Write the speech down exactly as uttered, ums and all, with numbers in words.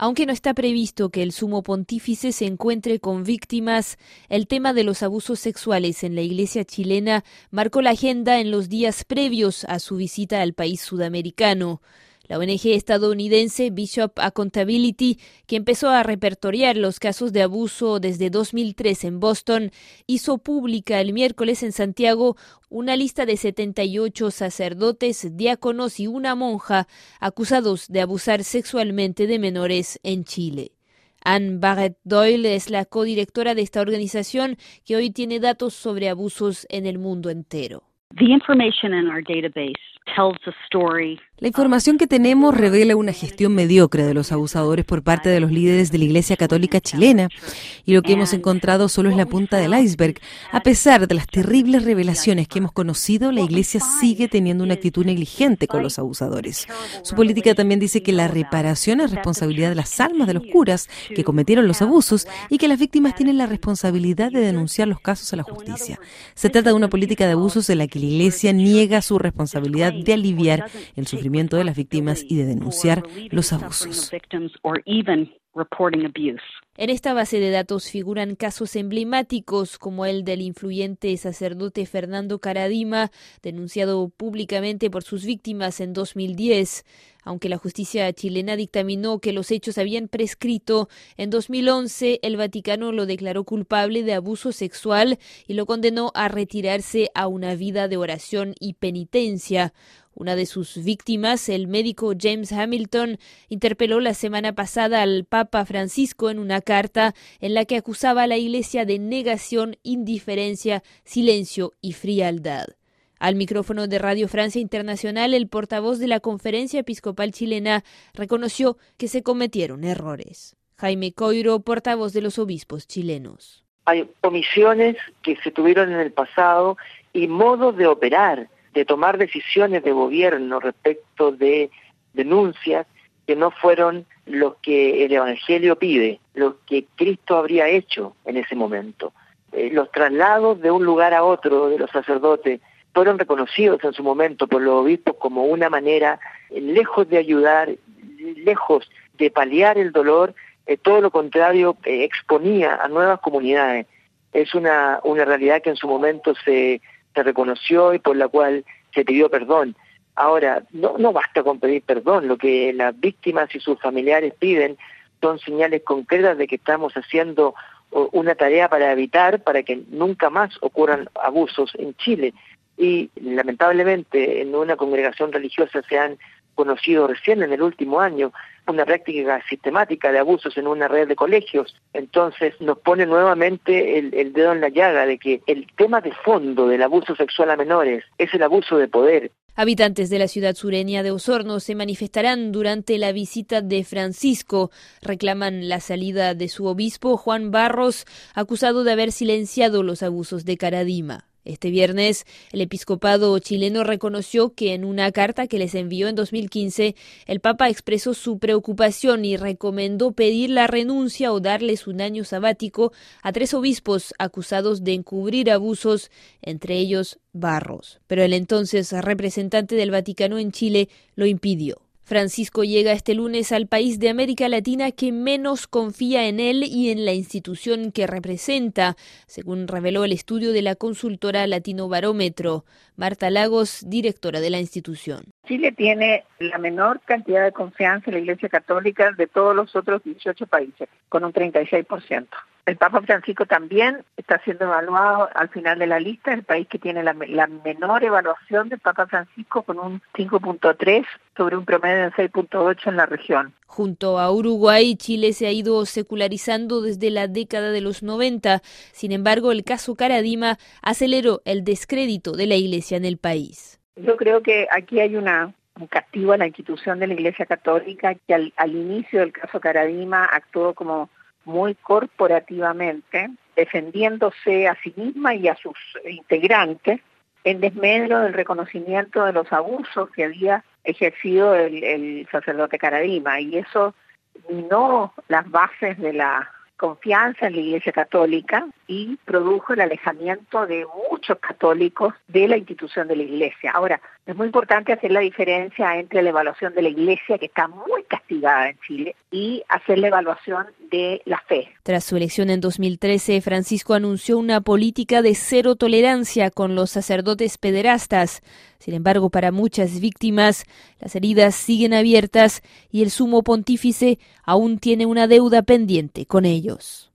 Aunque no está previsto que el sumo pontífice se encuentre con víctimas, el tema de los abusos sexuales en la Iglesia chilena marcó la agenda en los días previos a su visita al país sudamericano. La O N G estadounidense Bishop Accountability, que empezó a repertoriar los casos de abuso desde dos mil tres en Boston, hizo pública el miércoles en Santiago una lista de setenta y ocho sacerdotes, diáconos y una monja acusados de abusar sexualmente de menores en Chile. Anne Barrett Doyle es la codirectora de esta organización que hoy tiene datos sobre abusos en el mundo entero. The information in our database tells a story. La información que tenemos revela una gestión mediocre de los abusadores por parte de los líderes de la Iglesia Católica chilena, y lo que hemos encontrado solo es la punta del iceberg. A pesar de las terribles revelaciones que hemos conocido, la Iglesia sigue teniendo una actitud negligente con los abusadores. Su política también dice que la reparación es responsabilidad de las almas de los curas que cometieron los abusos y que las víctimas tienen la responsabilidad de denunciar los casos a la justicia. Se trata de una política de abusos en la que la Iglesia niega su responsabilidad de aliviar el sufrimiento de las víctimas y de denunciar los abusos. En esta base de datos figuran casos emblemáticos como el del influyente sacerdote Fernando Karadima, denunciado públicamente por sus víctimas en dos mil diez. Aunque la justicia chilena dictaminó que los hechos habían prescrito, en dos mil once el Vaticano lo declaró culpable de abuso sexual y lo condenó a retirarse a una vida de oración y penitencia. Una de sus víctimas, el médico James Hamilton, interpeló la semana pasada al Papa Francisco en una carta en la que acusaba a la Iglesia de negación, indiferencia, silencio y frialdad. Al micrófono de Radio Francia Internacional, el portavoz de la Conferencia Episcopal Chilena reconoció que se cometieron errores. Jaime Coiro, portavoz de los obispos chilenos. Hay omisiones que se tuvieron en el pasado y modos de operar, de tomar decisiones de gobierno respecto de denuncias que no fueron los que el Evangelio pide, los que Cristo habría hecho en ese momento. Eh, los traslados de un lugar a otro de los sacerdotes fueron reconocidos en su momento por los obispos como una manera, eh, lejos de ayudar, lejos de paliar el dolor, eh, todo lo contrario, eh, exponía a nuevas comunidades. Es una, una realidad que en su momento se se reconoció y por la cual se pidió perdón. Ahora, no, no basta con pedir perdón, lo que las víctimas y sus familiares piden son señales concretas de que estamos haciendo una tarea para evitar, para que nunca más ocurran abusos en Chile. Y lamentablemente en una congregación religiosa se han conocido recién en el último año una práctica sistemática de abusos en una red de colegios. Entonces nos pone nuevamente el, el dedo en la llaga de que el tema de fondo del abuso sexual a menores es el abuso de poder. Habitantes de la ciudad sureña de Osorno se manifestarán durante la visita de Francisco. Reclaman la salida de su obispo, Juan Barros, acusado de haber silenciado los abusos de Karadima. Este viernes, el episcopado chileno reconoció que en una carta que les envió en dos mil quince, el Papa expresó su preocupación y recomendó pedir la renuncia o darles un año sabático a tres obispos acusados de encubrir abusos, entre ellos Barros. Pero el entonces representante del Vaticano en Chile lo impidió. Francisco llega este lunes al país de América Latina que menos confía en él y en la institución que representa, según reveló el estudio de la consultora Latino Barómetro. Marta Lagos, directora de la institución. Chile tiene la menor cantidad de confianza en la Iglesia Católica de todos los otros dieciocho países, con un treinta y seis por ciento. El Papa Francisco también está siendo evaluado al final de la lista, el país que tiene la, la menor evaluación del Papa Francisco con un cinco punto tres sobre un promedio de seis punto ocho en la región. Junto a Uruguay, Chile se ha ido secularizando desde la década de los noventa. Sin embargo, el caso Karadima aceleró el descrédito de la Iglesia en el país. Yo creo que aquí hay una un castigo a la institución de la Iglesia Católica que al, al inicio del caso Karadima actuó como muy corporativamente, defendiéndose a sí misma y a sus integrantes en desmedro del reconocimiento de los abusos que había ejercido el, el sacerdote Karadima, y eso minó las bases de la confianza en la Iglesia Católica y produjo el alejamiento de muchos católicos de la institución de la Iglesia. Ahora, es muy importante hacer la diferencia entre la evaluación de la Iglesia, que está muy castigada en Chile, y hacer la evaluación de la fe. Tras su elección en dos mil trece, Francisco anunció una política de cero tolerancia con los sacerdotes pederastas. Sin embargo, para muchas víctimas, las heridas siguen abiertas y el sumo pontífice aún tiene una deuda pendiente con ellos.